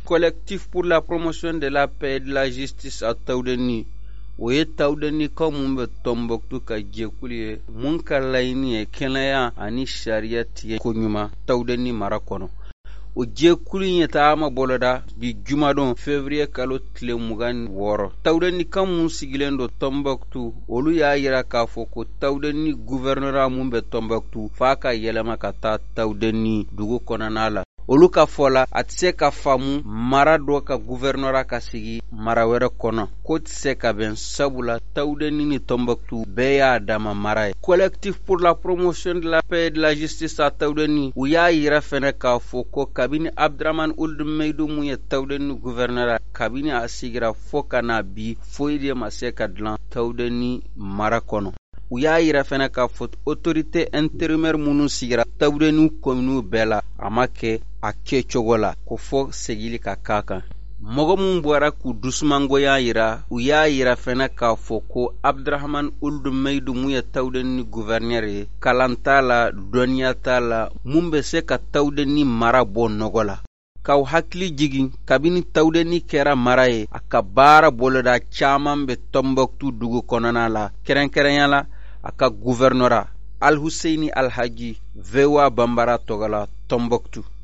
collectif pour la promotion de la paix et de la justice à Tawdeni o ye Tawdeni ka mun bɛ Tombouctou ka jɛkulu ye mun ka laɲini ye kɛnɛya ani sariya tigɛ ko ɲuman Tawdeni mara kɔnɔ. O jɛkulu in ye taama boloda bi jumadon février kalo tile 26. Tawdeni ka mun sigilen do Tombouctou olu y'a yira k'a fɔ ko Tawdeni gouverneur mun bɛ Tombouctou f'a ka yɛlɛma ka taa Tawdeni dugu kɔnɔna la. Olu ka fɔla a tɛ se ka faamu mara dɔ ka gouverneur ka sigi mara wɛrɛ kɔnɔ ko tɛ se ka bɛn sabula Tawdeni ni Tombouctou bɛɛ y'a dama mara ye. Collectif pour la promotion de la paix et de la justice à Tawdeni u y'a yira fɛnɛ k'a fɔ ko kabini Abdraman Ould Meidou mun ye Tawdeni gouverneur kabini a sigira fo kana bi foyi de ma se ka dilan Tawdeni mara kɔnɔ. U y'a yira fɛnɛ k'a fɔ autorité intérimaire minnu sigira Tawdeni commune bɛɛ la a ma kɛ a kɛcogo la ko fɔ segili ka k'a kan. Mɔgɔ mun bɔra k'u dusumangoya yira u y'a yira fɛnɛ k'a fɔ ko Abdraman Ould Meidou mun ye Tawdeni gouverneur ye kalan t'a la dɔnniya t'a la mun bɛ se ka Tawdeni mara bɔ nɔgɔ la. K'aw hakili jigin kabini Tawdeni kɛra mara ye a ka baara boloda caaman bɛ Tombouctou dugu kɔnɔna la kɛrɛnkɛrɛnya la a ka gouverneur Al Husseini Al Haji Vewa Bambara tɔgɔla Tombouctou.